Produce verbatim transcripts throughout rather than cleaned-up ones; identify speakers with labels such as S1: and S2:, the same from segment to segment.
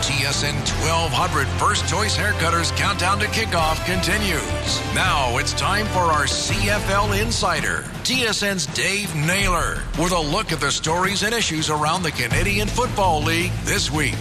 S1: T S N twelve hundred First Choice Haircutters countdown to kickoff continues. Now it's time for our C F L Insider, T S N's Dave Naylor, with a look at the stories and issues around the Canadian Football League this week.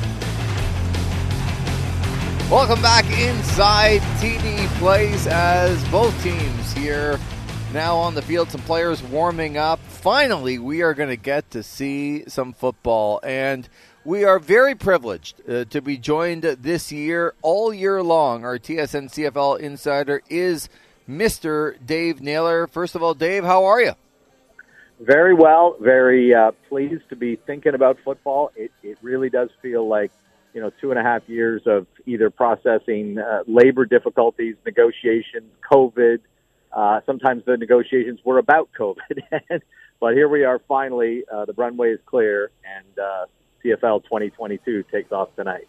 S2: Welcome back inside T D Place as both teams here now on the field. Some players warming up. Finally, we are going to get to see some football, and we are very privileged uh, to be joined this year, all year long. Our T S N C F L Insider is Mister Dave Naylor. First of all, Dave, how are you?
S3: Very well. Very uh, pleased to be thinking about football. It, it really does feel like, you know, two and a half years of either processing uh, labor difficulties, negotiations, COVID. Uh, sometimes the negotiations were about COVID. But here we are finally. Uh, the runway is clear, and uh, C F L twenty twenty-two takes off tonight.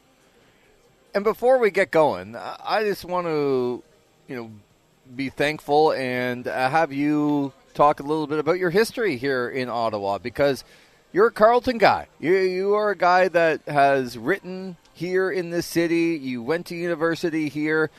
S2: And before we get going, I just want to, you know, be thankful and uh, have you talk a little bit about your history here in Ottawa, because you're a Carleton guy. You you are a guy that has written here in this city. You went to university here,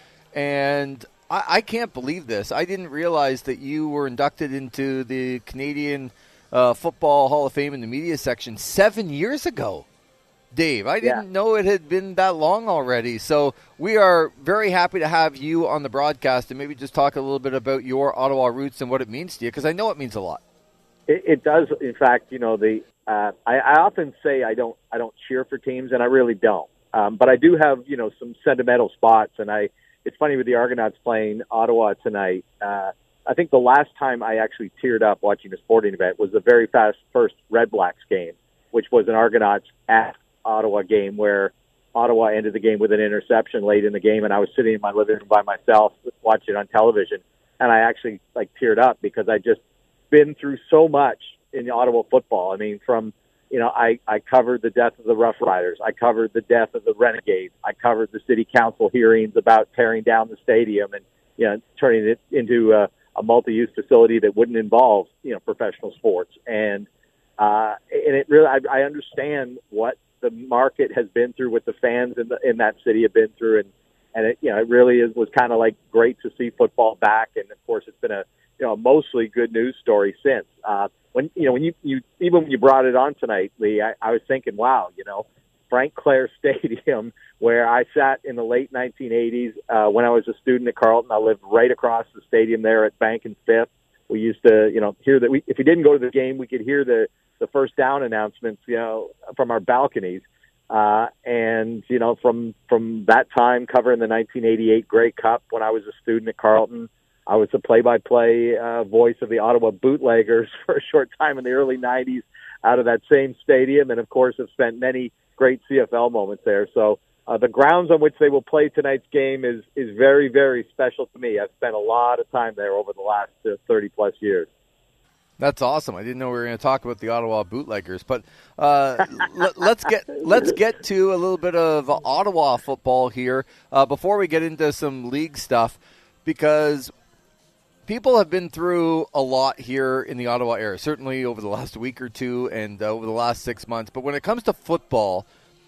S2: and I, I can't believe this. I didn't realize that you were inducted into the Canadian uh, Football Hall of Fame in the media section seven years ago. Dave, I didn't yeah. know it had been that long already. So we are very happy to have you on the broadcast and maybe just talk a little bit about your Ottawa roots and what it means to you, because I know it means a lot.
S3: It, it does. In fact, you know, the uh, I, I often say I don't I don't cheer for teams, and I really don't. Um, but I do have, you know, some sentimental spots, and I. It's funny with the Argonauts playing Ottawa tonight. Uh, I think the last time I actually teared up watching a sporting event was the very fast first Red Blacks game, which was an Argonauts at Ottawa game where Ottawa ended the game with an interception late in the game, and I was sitting in my living room by myself watching it on television, and I actually like teared up because I just been through so much in Ottawa football. I mean, from you know, I, I covered the death of the Rough Riders. I covered the death of the Renegades. I covered the city council hearings about tearing down the stadium and, you know, turning it into a, a multi-use facility that wouldn't involve, you know, professional sports. And, uh, and it really, I, I understand what the market has been through, what the fans in the, in that city have been through. And, and it, you know, it really is, was kind of like great to see football back. And of course it's been a, you know, mostly good news story since, uh, When you know when you, you even when you brought it on tonight, Lee, I, I was thinking, wow, you know, Frank Clair Stadium, where I sat in the late nineteen eighties uh, when I was a student at Carleton. I lived right across the stadium there at Bank and Fifth. We used to, you know, hear that. We, if we didn't go to the game, we could hear the the first down announcements, you know, from our balconies. Uh, and you know, from from that time covering the nineteen eighty-eight Grey Cup when I was a student at Carleton. I was the play-by-play uh, voice of the Ottawa Bootleggers for a short time in the early nineties out of that same stadium, and of course have spent many great C F L moments there. So uh, the grounds on which they will play tonight's game is is very, very special to me. I've spent a lot of time there over the last uh, thirty-plus years.
S2: That's awesome. I didn't know we were going to talk about the Ottawa Bootleggers, but uh, let, let's get let's get to a little bit of Ottawa football here uh, before we get into some league stuff, because people have been through a lot here in the Ottawa area, certainly over the last week or two and uh, over the last six months. But when it comes to football,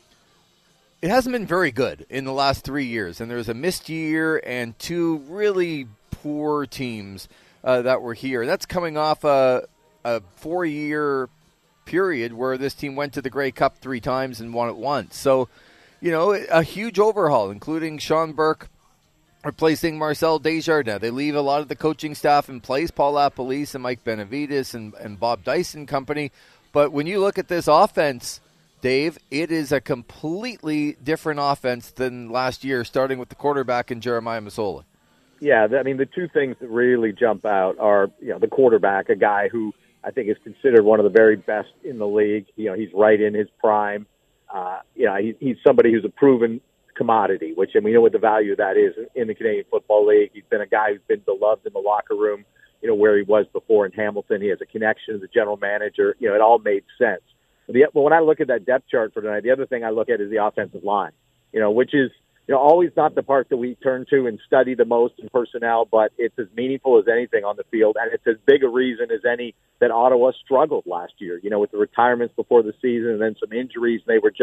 S2: it hasn't been very good in the last three years. And there's a missed year and two really poor teams uh, that were here. That's coming off a, a four-year period where this team went to the Grey Cup three times and won it once. So, you know, a huge overhaul, including Sean Burke replacing Marcel Desjardins. They leave a lot of the coaching staff in place, Paul LaPolice and Mike Benavides and, and Bob Dyson company. But when you look at this offense, Dave, it is a completely different offense than last year, starting with the quarterback in Jeremiah Masoli.
S3: Yeah, I mean, the two things that really jump out are, you know, the quarterback, a guy who I think is considered one of the very best in the league. You know, he's right in his prime. Uh, you know, he, he's somebody who's a proven commodity, which, and we know what the value of that is in the Canadian Football League. He's been a guy who's been beloved in the locker room, you know, where he was before in Hamilton. He has a connection to the general manager. You know, it all made sense. The, well, when I look at that depth chart for tonight, the other thing I look at is the offensive line, you know, which is, you know, always not the part that we turn to and study the most in personnel, but it's as meaningful as anything on the field, and it's as big a reason as any that Ottawa struggled last year, you know, with the retirements before the season and then some injuries. They were just,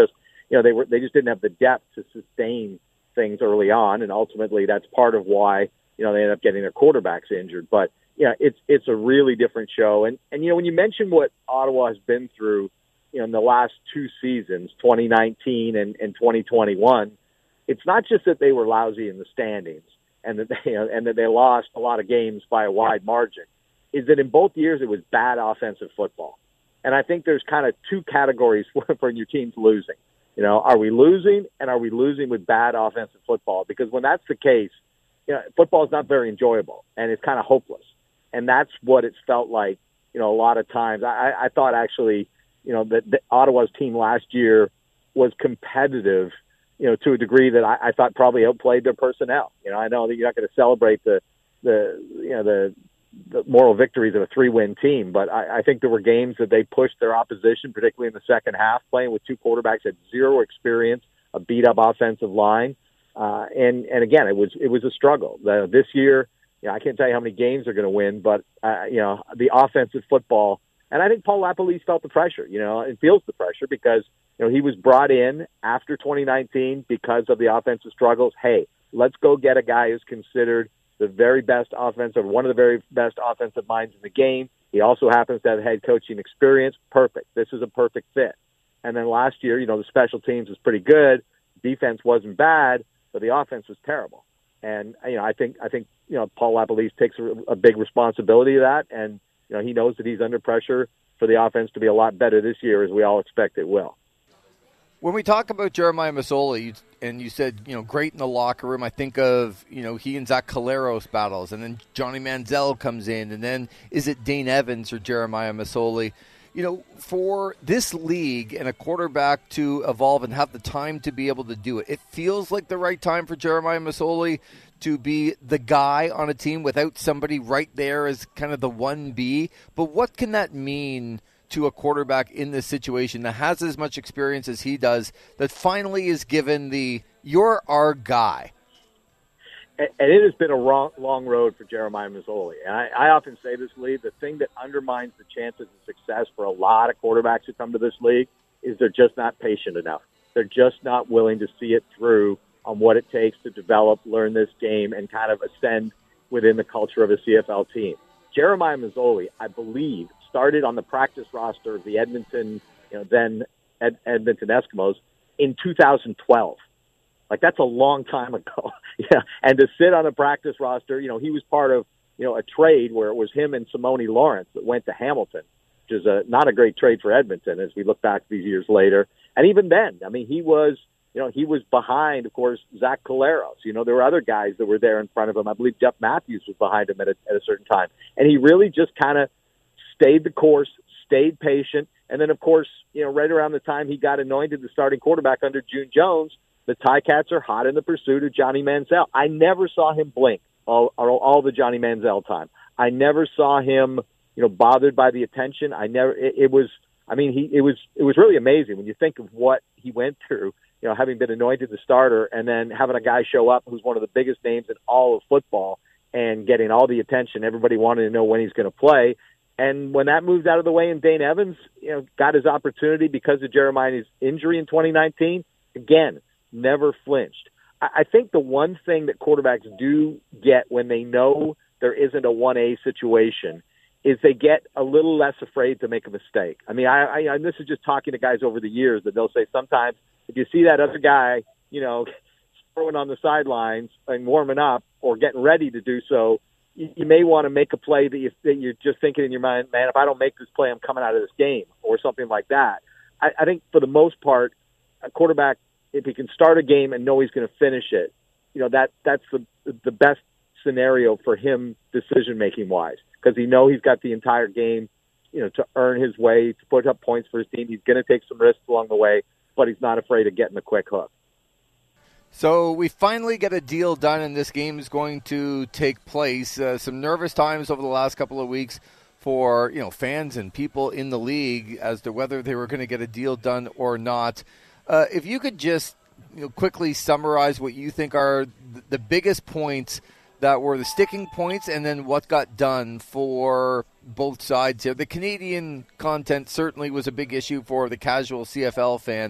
S3: you know, they were they just didn't have the depth to sustain things early on, and ultimately that's part of why, you know, they ended up getting their quarterbacks injured. But yeah, it's it's a really different show. And and you know, when you mention what Ottawa has been through, you know, in the last two seasons, twenty nineteen and, and twenty twenty-one, it's not just that they were lousy in the standings and that they you know, and that they lost a lot of games by a wide margin. Is that in both years it was bad offensive football. And I think there's kind of two categories for, for your teams losing. You know, are we losing, and are we losing with bad offensive football? Because when that's the case, you know, football is not very enjoyable, and it's kind of hopeless. And that's what it's felt like, you know, a lot of times. I, I thought actually, you know, that, that Ottawa's team last year was competitive, you know, to a degree that I, I thought probably outplayed their personnel. You know, I know that you're not going to celebrate the, the you know, the, the moral victories of a three-win team, but I, I think there were games that they pushed their opposition, particularly in the second half, playing with two quarterbacks at zero experience, a beat-up offensive line, uh, and and again, it was it was a struggle. The, this year, you know, I can't tell you how many games they're going to win, but uh, you know, the offensive football, and I think Paul LaPolice felt the pressure, you know, and feels the pressure because you know he was brought in after twenty nineteen because of the offensive struggles. Hey, let's go get a guy who's considered the very best offensive, one of the very best offensive minds in the game. He also happens to have head coaching experience. Perfect. This is a perfect fit. And then last year, you know, the special teams was pretty good. Defense wasn't bad, but the offense was terrible. And, you know, I think, I think, you know, Paul LaPolice takes a, a big responsibility of that. And, you know, he knows that he's under pressure for the offense to be a lot better this year, as we all expect it will.
S2: When we talk about Jeremiah Masoli, you, and you said, you know, great in the locker room, I think of, you know, he and Zach Collaros battles, and then Johnny Manziel comes in, and then is it Dane Evans or Jeremiah Masoli? You know, for this league and a quarterback to evolve and have the time to be able to do it, it feels like the right time for Jeremiah Masoli to be the guy on a team without somebody right there as kind of the one B. But what can that mean to a quarterback in this situation that has as much experience as he does, that finally is given the, you're our guy?
S3: And it has been a long, long road for Jeremiah Masoli. And I, I often say this, Lee, the thing that undermines the chances of success for a lot of quarterbacks who come to this league is they're just not patient enough. They're just not willing to see it through on what it takes to develop, learn this game, and kind of ascend within the culture of a C F L team. Jeremiah Masoli, I believe, started on the practice roster of the Edmonton, you know, then Ed, Edmonton Eskimos in two thousand twelve. Like, that's a long time ago. yeah. And to sit on a practice roster, you know, he was part of, you know, a trade where it was him and Simone Lawrence that went to Hamilton, which is a, not a great trade for Edmonton as we look back these years later. And even then, I mean, he was, you know, he was behind, of course, Zach Collaros. You know, there were other guys that were there in front of him. I believe Jeff Matthews was behind him at a, at a certain time. And he really just kind of stayed the course, stayed patient, and then, of course, you know, right around the time he got anointed the starting quarterback under June Jones, the Ticats are hot in the pursuit of Johnny Manziel. I never saw him blink all, all, all the Johnny Manziel time. I never saw him, you know, bothered by the attention. I never. It, it was. I mean, he. It was. It was really amazing when you think of what he went through. You know, having been anointed the starter, and then having a guy show up who's one of the biggest names in all of football, and getting all the attention. Everybody wanted to know when he's going to play. And when that moved out of the way and Dane Evans, you know, got his opportunity because of Jeremiah's injury in twenty nineteen, again, never flinched. I, I think the one thing that quarterbacks do get when they know there isn't a one A situation is they get a little less afraid to make a mistake. I mean, I, I, and this is just talking to guys over the years that they'll say sometimes if you see that other guy, you know, throwing on the sidelines and warming up or getting ready to do so, you may want to make a play that, you, that you're just thinking in your mind, man, if I don't make this play, I'm coming out of this game, or something like that. I, I think for the most part, a quarterback, if he can start a game and know he's going to finish it, you know, that that's the the best scenario for him decision-making wise, because he know he's got the entire game, you know, to earn his way, to put up points for his team. He's going to take some risks along the way, but he's not afraid of getting the quick hook.
S2: So we finally get a deal done, and this game is going to take place. Uh, some nervous times over the last couple of weeks for, you know, fans and people in the league as to whether they were going to get a deal done or not. Uh, if you could just, you know, quickly summarize what you think are th- the biggest points that were the sticking points, and then what got done for both sides here. The Canadian content certainly was a big issue for the casual C F L fan.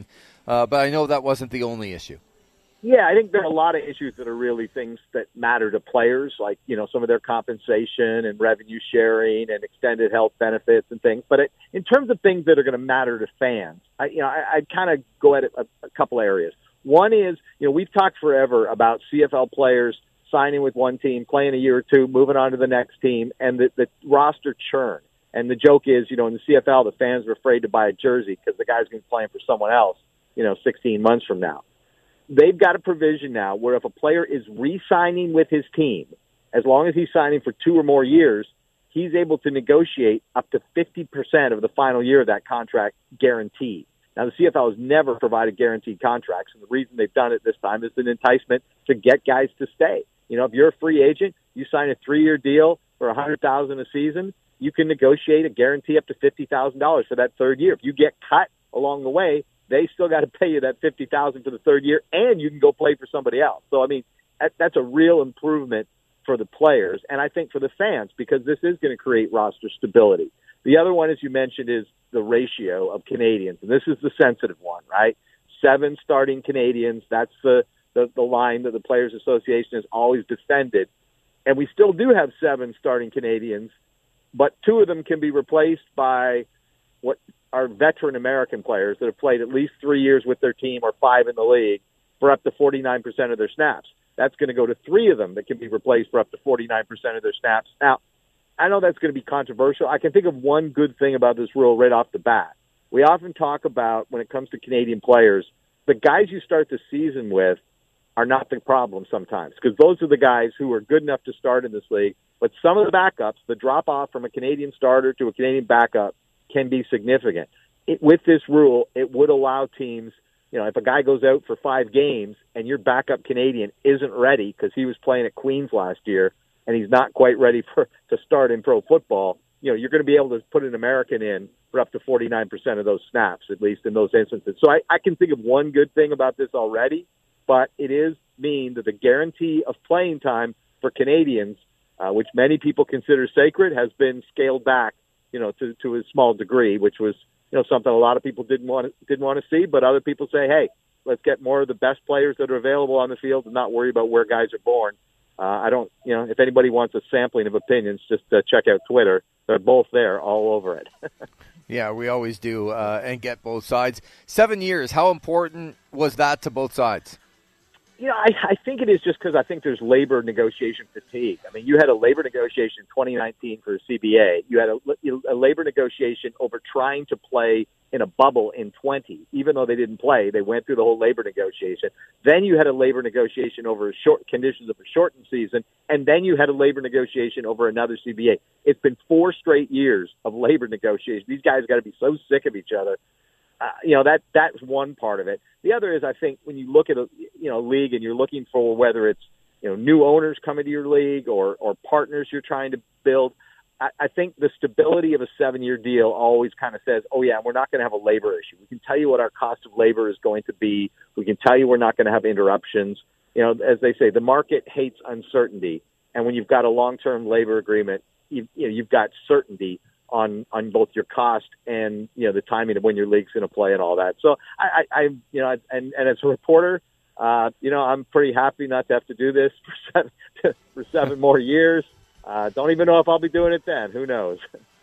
S2: Uh, but I know that wasn't the only issue.
S3: Yeah, I think there are a lot of issues that are really things that matter to players, like, you know, some of their compensation and revenue sharing and extended health benefits and things. But it, in terms of things that are going to matter to fans, I, you know, I, I'd kind of go at it a, a couple areas. One is, you know, we've talked forever about C F L players signing with one team, playing a year or two, moving on to the next team, and the, the roster churn. And the joke is, you know, in the C F L, the fans are afraid to buy a jersey because the guy's going to be playing for someone else, you know, sixteen months from now. They've got a provision now where if a player is re-signing with his team, as long as he's signing for two or more years, he's able to negotiate up to fifty percent of the final year of that contract guaranteed. Now, the C F L has never provided guaranteed contracts, and the reason they've done it this time is an enticement to get guys to stay. You know, if you're a free agent, you sign a three-year deal for one hundred thousand dollars a season, you can negotiate a guarantee up to fifty thousand dollars for that third year. If you get cut along the way, they still got to pay you that fifty thousand dollars for the third year, and you can go play for somebody else. So, I mean, that, that's a real improvement for the players, and I think for the fans, because this is going to create roster stability. The other one, as you mentioned, is the ratio of Canadians, and this is the sensitive one, right? Seven starting Canadians, that's the, the, the line that the Players Association has always defended, and we still do have seven starting Canadians, but two of them can be replaced by what are veteran American players that have played at least three years with their team or five in the league for up to forty-nine percent of their snaps. That's going to go to three of them that can be replaced for up to forty-nine percent of their snaps. Now, I know that's going to be controversial. I can think of one good thing about this rule right off the bat. We often talk about, when it comes to Canadian players, the guys you start the season with are not the problem sometimes, because those are the guys who are good enough to start in this league. But some of the backups, the drop-off from a Canadian starter to a Canadian backup, can be significant. It, with this rule, it would allow teams, you know, if a guy goes out for five games and your backup Canadian isn't ready because he was playing at Queens last year and he's not quite ready for to start in pro football, you know, you're going to be able to put an American in for up to forty-nine percent of those snaps, at least in those instances. So I, I can think of one good thing about this already, but it is mean that the guarantee of playing time for Canadians, uh, which many people consider sacred, has been scaled back, you know, to, to a small degree, which was, you know, something a lot of people didn't want to, didn't want to see, but other people say, hey, let's get more of the best players that are available on the field and not worry about where guys are born. Uh, I don't, you know, if anybody wants a sampling of opinions, just uh, check out Twitter. They're both there, all over it.
S2: Yeah, we always do, uh, and get both sides. Seven years, how important was that to both sides?
S3: You know, I, I think it is just because I think there's labor negotiation fatigue. I mean, you had a labor negotiation in twenty nineteen for C B A. You had a, a labor negotiation over trying to play in a bubble in twenty. Even though they didn't play, they went through the whole labor negotiation. Then you had a labor negotiation over short conditions of a shortened season, and then you had a labor negotiation over another C B A. It's been four straight years of labor negotiation. These guys got to be so sick of each other. Uh, you know, that that's one part of it. The other is, I think, when you look at a you know league and you're looking for whether it's you know new owners coming to your league or or partners you're trying to build, I, I think the stability of a seven-year deal always kind of says, oh yeah, we're not going to have a labor issue. We can tell you what our cost of labor is going to be. We can tell you we're not going to have interruptions. You know, as they say, the market hates uncertainty, and when you've got a long-term labor agreement, you, you know, you've got certainty on on both your cost and you know the timing of when your league's going to play and all that. So I, I, I you know, and, and as a reporter, uh, you know, I'm pretty happy not to have to do this for seven for seven more years. Uh, don't even know if I'll be doing it then. Who knows?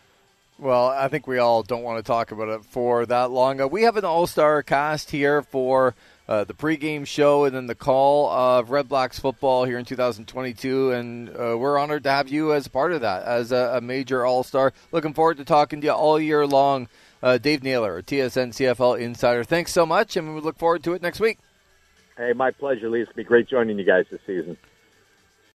S2: Well, I think we all don't want to talk about it for that long. Uh, we have an all-star cast here for uh, the pregame show and then the call of Red Blacks football here in two thousand twenty-two, and uh, we're honored to have you as a part of that, as a, a major all-star. Looking forward to talking to you all year long. Uh, Dave Naylor, T S N C F L Insider. Thanks so much, and we look forward to it next week.
S3: Hey, my pleasure, Lee. It's going to be great joining you guys this season.